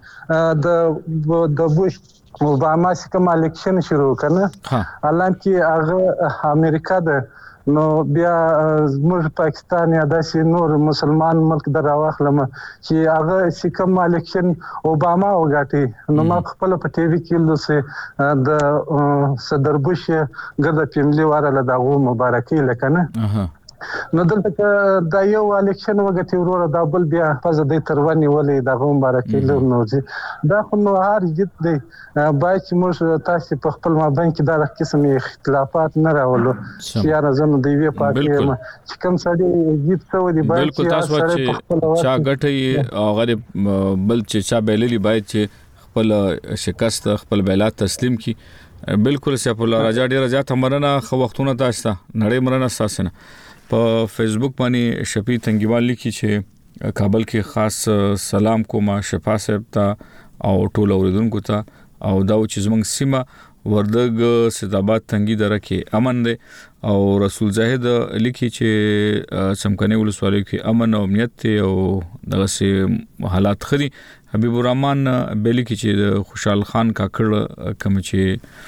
مخکې د بوش اوباما چې کوم الیکشن شروع کړه حالان کې هغه امریکا ده نو بیا زموږ پاکستان یا داسې نور مسلمان ملک دراوخلم چې هغه چې کوم الیکشن اوباما وګاټي نو ما خپل په ټي وي کې لسه د صدر بوش ګرد پیملی واره له دغه مبارکي لکنه نو دلته دا یو الیکشن وګټي وروره دا بل بیا پزه د تروانی ولې د مبارکي نو دا خو نو هر جد دی باید چې موږ تاسو په خپل مابین کې دا قسم اختلافات نه راولو چې یاره زموږ د وی پاتې چې کوم سړي جد څو دی باید چې چا غټي او غریب بل چې چا بیللی باید چې خپل شکست خپل بیلات تسلیم کی بالکل سیف الله راجا ډیر زیات مرنه خو وختونه تاسو نړۍ مرنه تاسو نه په فیسبوک باندې شفیع تنگیوال لیکي چې کابل کې خاص سلام کوم شفا صاحب ته او ټول اوریدونکو ته او دا چې زمنګ سیمه وردګ سیداباد تنگی دره کې امن دی او رسول زاهد لیکي چې سمکنه ولسوالۍ کې امن او امنیت او دغه سي حالات خري حبیب الرحمن بیلی کې چې خوشحال خان کاکړ کوم چې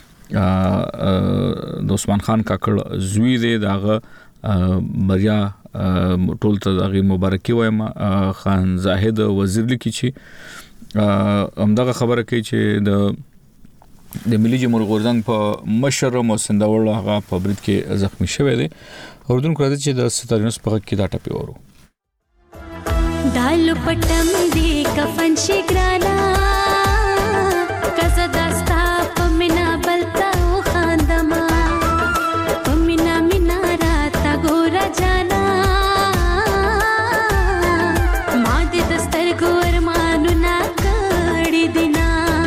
د عثمان خان کاکړ زوی دی داغه بریا ټول ته دغه مبارکي وایم خان زاهد وزیر لیکي چې همدغه خبره کوي چې د ملي جمهور غورځنګ په مشر موسندول هغه په برید کې زخمی شوی دی اوردونکو راځي چې د ستارینوس په کې دا ټپی ورو دال پټم دی کفن شګرانا کزه داستا پمنا بلتا خاندما پمنا مینا راتا ګور جانا ما دې دستر ګور مانو نا کړی دینا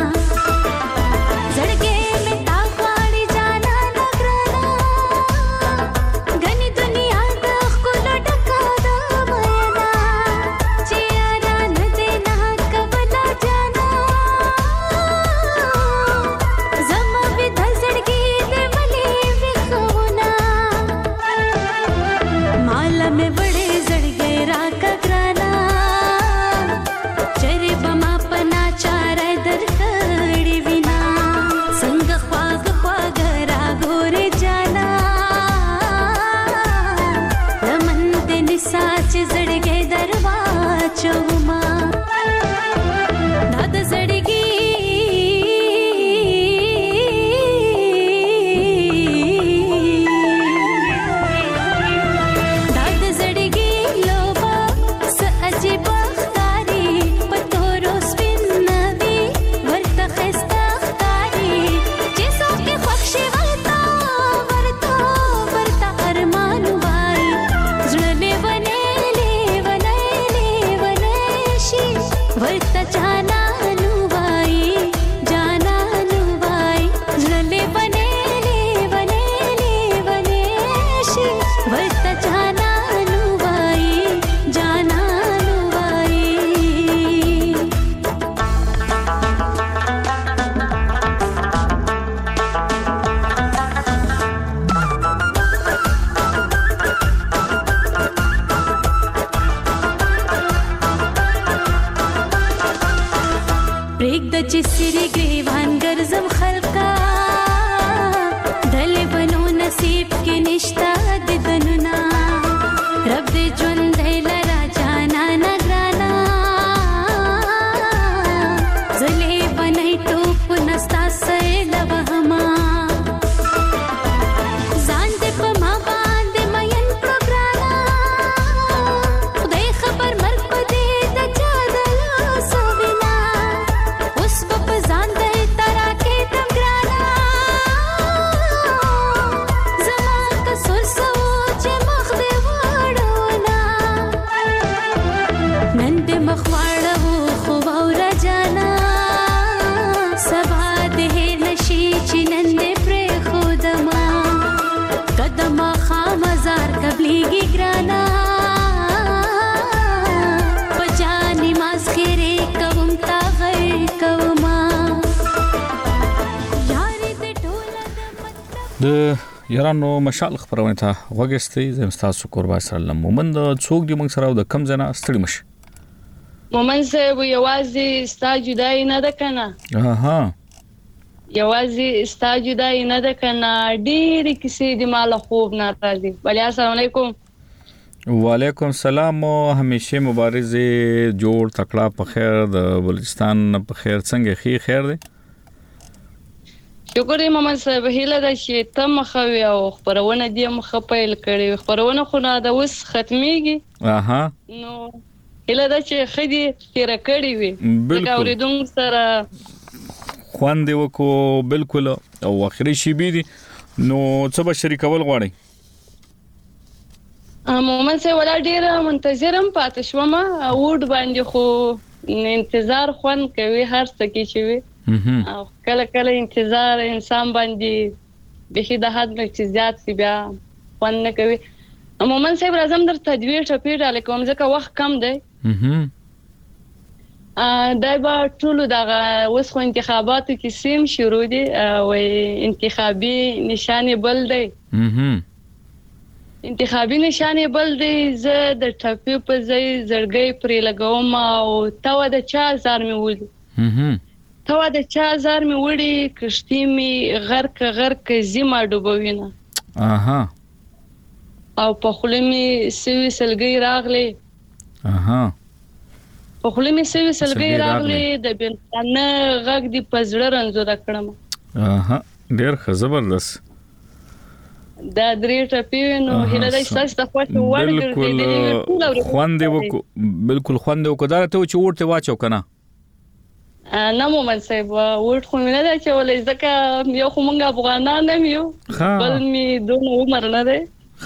زړګې می تا غاړي جانا نګرانا غني دنیا د خپل ټکا د مینا د یارانو مشال خبرونه ته وګستې زم تاسو قربا سره مومند څوک دی موږ سره د کم زنه ستړي مش مومن صاحب یوازې ستا جدای نه ده کنه یوازې ستا جدای نه ده کنه ډېر کیسې د مال خوب نه راځي بلیا السلام علیکم وعلیکم السلام او همیشه مبارزه جوړ تکړه په خیر د بلوچستان په خیر څنګه خیر دی شکر محمد صاحب هیله ده چې ته مخوي او خبرونه دې مخه پیل کړي خبرونه خو نه دا اوس ختميږي نو هیله ده چې خدي تیر کړي وي ځکه اوریدونکو سره خوان دی وکړو بالکل او اخري شی بي نو څه به شریکول غواړي محمد صاحب ولا ډیر منتظرم پاتې شوم وډ باندې خو انتظار خوان کوي هر څه کې شي او کله کله انتظار انسان باندې به د حد نه چې زیات سی بیا خوان نه کوي محمد صاحب راځم در تدویر ټپیر علیکم ځکه وخت کم دی دا به ټول دغه اوس خو انتخاباتو کې سیم شروع دي او انتخابي نشانه بل دی انتخابي نشانه بل دی زه د ټپی په ځای زړګي پرې لګوم او تا د چا زار مې ولې تا د چا زار مې وړي کشتي مې غرق زما ډوبوینه او په خله مې سوي سلګي راغلي په خله مې سوي سلګي راغلي د بنتانه غږ دی پزړه رنځو د کړم ډېر ښه زبردست دا درې ټپی نو هله د احساس د خوښ بالکل خوندې وکړو بالکل خوندې وکړو دا ته چې ورته واچو کنه نه محمد صاحب ورته خو نه دا چې ولې ځکه یو خو مونږ افغانان نه یو بل می دون عمر نه دی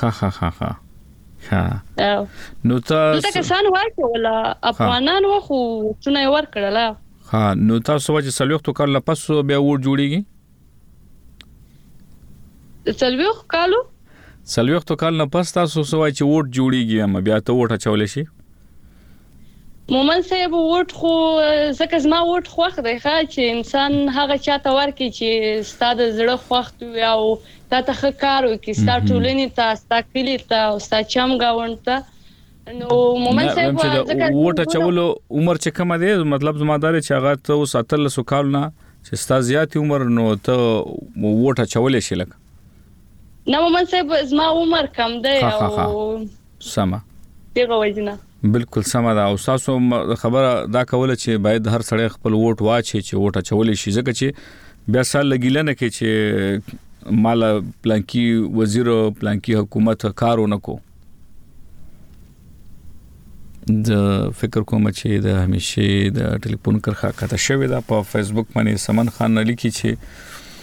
نو تاسو کسان واچو ولا افغانان خو څونه ور کړل نو تاسو واجه سلوخت کار لپس بیا ور جوړیږي سلوخت کال نه پس تاسو سوای چې ووټ جوړیږي اما بیا ته ووټ اچول شي محمد صاحب ووټ خو زکه زما ووټ خوښ دی چې انسان هغه چاته ورکړي چې ستاسو زړه خوښ وي او تاسو کار وکړي ستاسو ټولنې ته ستاسو کلی ته او ستاسو چم گاوند ته نو محمد صاحب زکه ووټ اچول عمر چې کم دی مطلب زمادار چې هغه ته 17 کال نه چې ستاسو زیات عمر نو ته ووټ اچول شي لکه نه محمد صاحب زما عمر کم دی او سما دغه وجنه بالکل سما دا او تاسو خبره دا کوله چې باید هر سړی خپل ووټ واچي چې ووټ اچول شي ځکه چې بیا سال لګیلنه کې چې مال پلانکی وزیر پلانکی حکومت کارونه کو د فکر کوم چې د همیشه د ټلیفون کرخه کته شوی دا په فیسبوک باندې سمن خان لیکي چې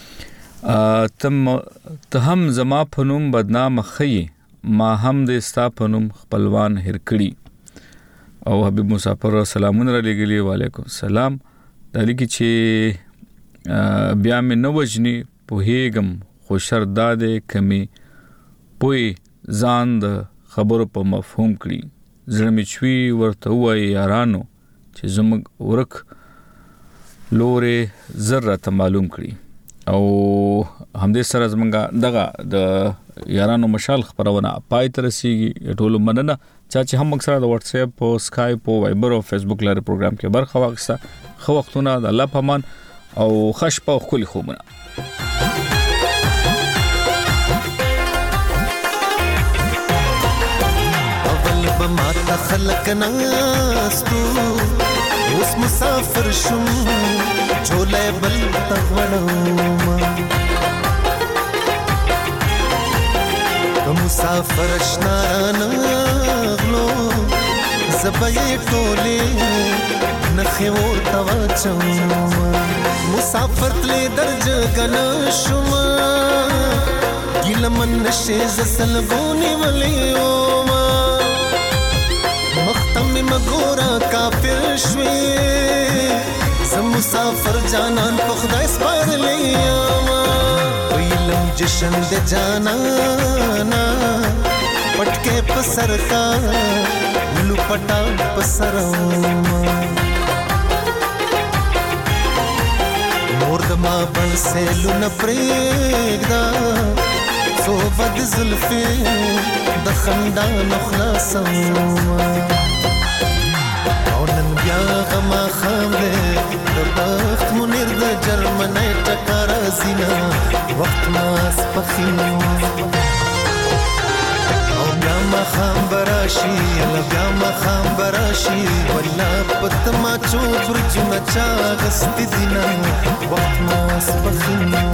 ته هم زما پنوم بدنام خي ما هم د ستا پنوم خپلوان هر کړي او حبيب مسافر سلامونه را لګلي وعليكم السلام د لکه چې بیا مې نو وجني په هیګم خوشرداده کمی پوي ځان د خبرو په مفهوم کړي زړه مې چوي ورته وای یارانو چې زموږ ورک لورې ذره ته معلوم کړي او همدې سره زمونږه دغه د یارانو مشال خبرونه پای تر رسیږي ټول مننه چې هم اکثره د واتس اپ او اسکایپ او وایبر او فیسبوک لاره پروګرام کې برخه واخیسته خو وختونه د الله پامان او خش په خولي خومنه اول بما تخلق ناستو اوس مسافر شوم چولې بل تغړم مسافر اشنا غلو زبې ټولې نخو تواچم مسافر تلې درج غن شوم ګلمن نشه زسل غونی ولیوم مختم مګورا کافر شوي مسافر جانان په خدای سپارلې ویلم جشن د جانانا پټکه په سر کا لپټا په سر مور د ما بل سه لن پرېګدا سو بد زلفي د خندان خلاصم اونن بیا غما خامله د بخت منیر د جرمنی ټکر زینا وخت ما سپخینو او بیا ما خام براشي بیا ما خام براشي ولا پتما چو برجونه چا غستی دینا وخت ماس بخینو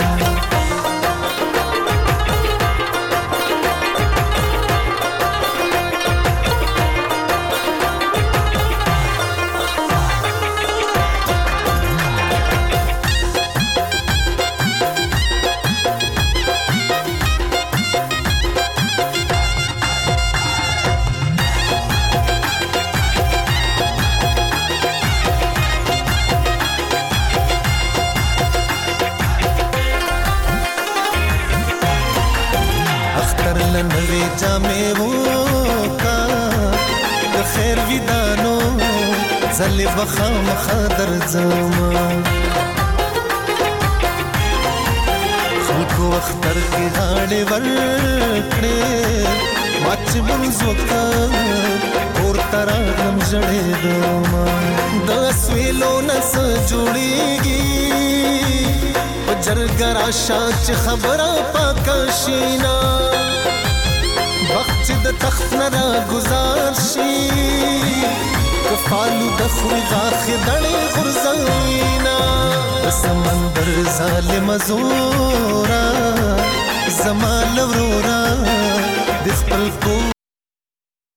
नवे जामे वो का खैर विदानो زل بخام خادر زما خلکو اختر کې غاړې ورکړې ماچ منځو کا اور ترا غم جړې دما د سویلو نس جوړيږي پجرګرا شاچ خبره پاکشینا وخت د تخت نه گزار شي کفالو د خورغا خدړې غرزینا سمندر ظالم زورا زمال ورورا د خپل کو